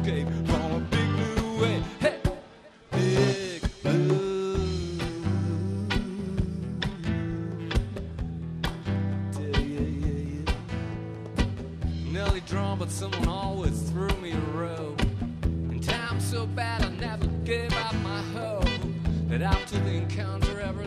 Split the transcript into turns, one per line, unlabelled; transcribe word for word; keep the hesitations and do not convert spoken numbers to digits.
escape from a big blue wave. Hey, big blue. Yeah, yeah, yeah, yeah. Nearly drawn, but someone always threw me a rope. And time's so bad I never gave up my hope that after the encounter every